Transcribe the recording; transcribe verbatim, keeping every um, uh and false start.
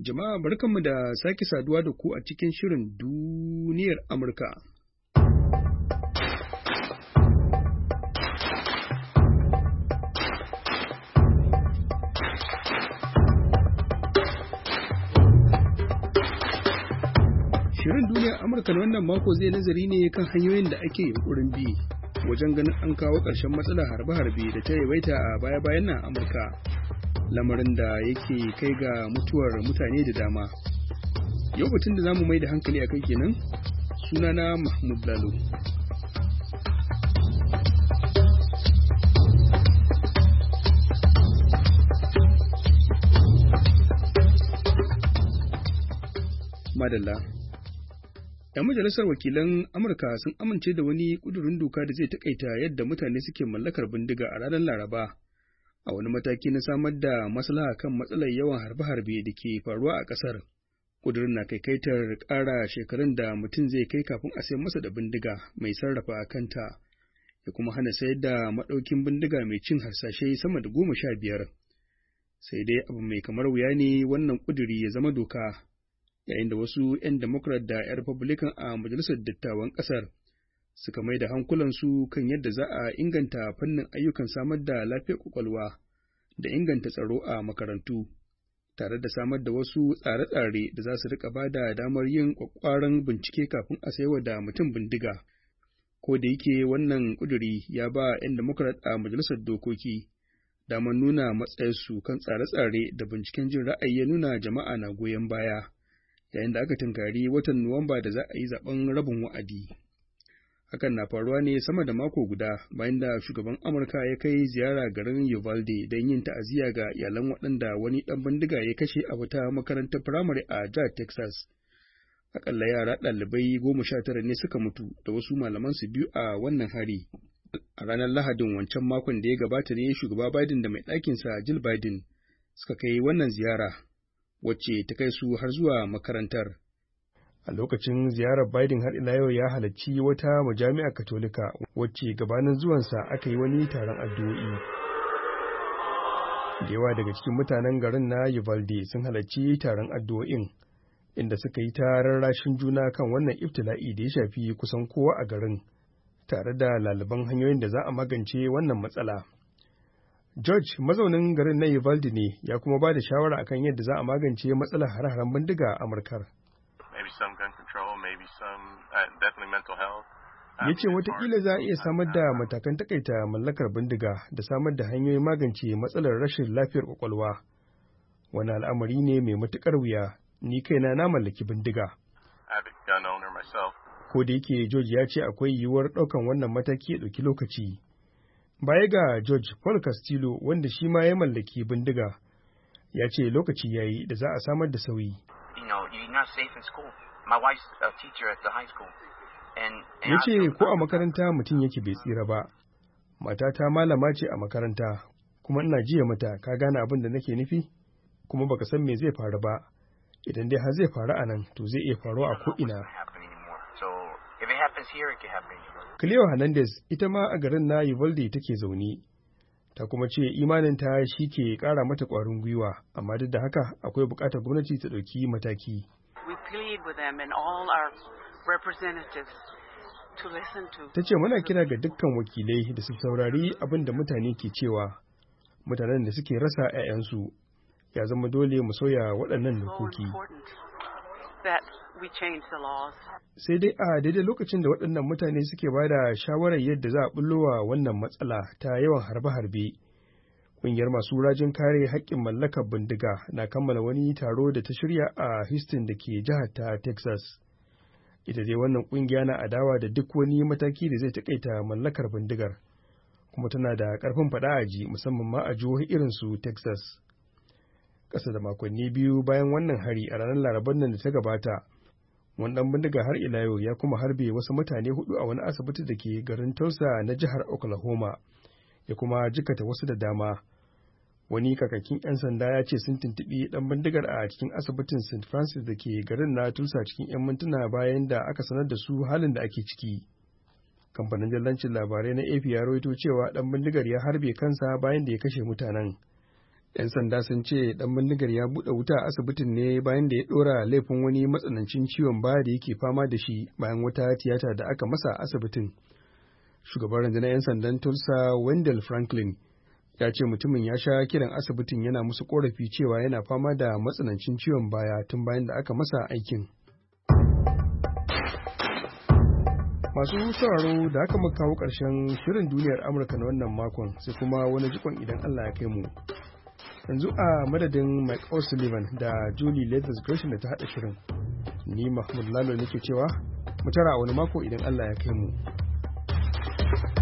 Jama'a barkanmu da sake saduwa da ku a cikin shirin duniyar Amurka. Shirin duniyar Amurka na wannan mako zai nazari ne kan hanyoyin da ake yunƙurin bi wajen ganin an kawo ƙarshen matsalar harbe-harbe da ta yawaita a baya-bayan nan Amurka. Lamarin da yake kai ga mutuwar mutane da dama. Yau batun da zamu mai da hankali a kai kenan, sunana Mahmud Lalo. Madalla. 'Yan majalisar wakilan Amurka sun amince da wani ƙudurin doka da zai taƙaita yadda mutane suke mallakar bindiga a ranar Laraba. A wani mataki na samar da maslaha kan matsalar yawan harbe-harbe da ke faruwa a ƙasar. Ƙudurin na kaikaitar ƙara shekarun da mutum zai kai kafin a sayar masa da bindiga mai sarrafa kanta, ya kuma hana sayar da maɗaukin bindiga mai cin harsashe sama da goma sha biyar. Sai dai abu mai kamar wuya ne wannan ƙuduri ya zama doka, yayin da wasu 'yan Democrat da 'yan Republican a Majalisar Dattawan ƙasar suka mai da hankulansu kan yadda za a inganta fannin ayyukan samar da lafiyar ƙwaƙwalwa da inganta tsaro a makarantu, tare da samar da wasu tsare-tsare da za su riƙa ba da damar yin ƙwaƙƙwaran bincike kafin a saiwa da mutum bindiga. Ko da yake wannan ƙuduri ya ba 'yan Democrat a Majalisar Dokoki damar nuna matsayarsu kan tsare-tsare da binciken jin ra'ayi ya nuna jama'a na goyon baya, yayin da aka tunkari watan Nuwamba da za a yi zaɓen rabin wa'adi. Hakan na faruwa ne sama da mako guda bayan da shugaban Amurka ya kai ziyara garin Uvalde don yin ta'aziyya ga iyalan waɗanda wani ɗan bindiga ya kashe a wata makarantar firamare a jihar Texas. Akalla yara ɗalibai goma sha tara ne suka mutu da wasu malaman su biyu a wannan hari. A ranar Lahadin wancan makon da ya gabata ne shugaba Biden da mai ɗakinsa Jill Biden suka kai wannan ziyara, wacce ta kai su har zuwa makarantar. A lokacin ziyarar Biden har ila yau ya halarci wata majami'a Katolika wacce gabanin zuwansa aka yi wani taron addu'o'i. Da yawa daga cikin mutanen garin na Uvalde sun halarci taron addu'o'in, inda suka yi ta rarrashin juna kan wannan ibtila'i da ya shafi kusan kowa a garin, tare da laliban hanyoyin da za a magance wannan matsala. George, mazaunin garin na Uvalde ne, ya kuma ba da shawara akan yadda za a magance matsalar hare-haren bindiga a Amurkar. Ya ce watakila za a iya samar da matakan takaita mallakar bindiga da samar da hanyoyin magance matsalar rashin lafiyar kwakwalwa. Wani al'amari ne mai matuƙar wuya, ni kaina na mallaki bindiga. Ko da yake George ya ce akwai yiwuwar ɗaukan wannan mataki ya ɗauki lokaci. Baya ga George, Paul Castillo, wanda shi ma ya mallaki bindiga, ya ce lokaci ya yi da za a samar da sauyi. Ya ce ko a makaranta mutum yake bai tsira ba, matata malama ce a makaranta, kuma ina jiya mata ka gane abin da nake nufi, kuma baka san me zai faru ba, idan dai har zai faru a nan to zai iya faruwa a ko'ina. Cleo Hernandez ita ma a garin na Uvalde take zaune, ta kuma ce imaninta shi ke ƙara mata ƙwarin gwiwa, amma duk da haka akwai buƙatar gwamnati ta ɗauki mataki. Ta ce muna kira ga dukkan wakilai da su saurari abin da mutane ke cewa, mutanen da suke rasa 'ya'yansu, ya zama dole mu sauya waɗannan dokoki. Sai dai a daidai lokacin da waɗannan mutane suke ba da shawarar yadda za a bullowa wannan matsala ta yawan harbe-harbe, ƙungiyar masu rajin kare haƙƙin mallakar bindiga na kammala wani taro da ta shirya a Houston da ke jihar ta Texas. Ita dai wannan ƙungiya na adawa da duk wani mataki da zai taƙaita mallakar bindigar, kuma tana da ƙarfin faɗa a ji musamman ma a jihohi irin su Texas. Ƙasa da makonni biyu bayan wannan hari a ranar Larabar nan da ta gabata, wani ɗan bindiga har ila yau ya kuma harbe wasu mutane hudu a wani asibiti da ke garin Tulsa na jihar Oklahoma, ya kuma jikata wasu da dama. Wani kakakin 'yan sanda ya ce sun tuntuɓi ɗan bindigar a cikin asibitin Saint Francis da ke garin na Tulsa cikin 'yan mintuna bayan da aka sanar da su halin da ake ciki. Kamfanin dillancin labarai na A P ya rawaito cewa ɗan bindigar ya harbe kansa bayan da ya kashe mutanen. 'Yan sanda sun ce ɗan bindigar ya buɗe wuta a asibitin ne bayan da ya ɗora laifin wani matsanancin ciwon baya da yake fama da shi bayan wata tiyata da aka masa a asibitin. Shugaban rundunar 'yan sandan Tulsa, Wendell Franklin, ya ce mutumin ya sha kiran asibitin yana musu korafi cewa yana fama da matsanancin ciwon baya tun bayan da aka masa aikin. Masu sauraro da aka muka kawo ƙarshen shirin duniyar Amurka na wannan makon, sai kuma wani jikon idan Allah ya kai mu. Yanzu a madadin Mike O'Sullivan da Julie Leathers Gresham da ta haɗa shirin, ni Mahmud Lalo nake cewa mu tara wani mako idan Allah ya kai mu.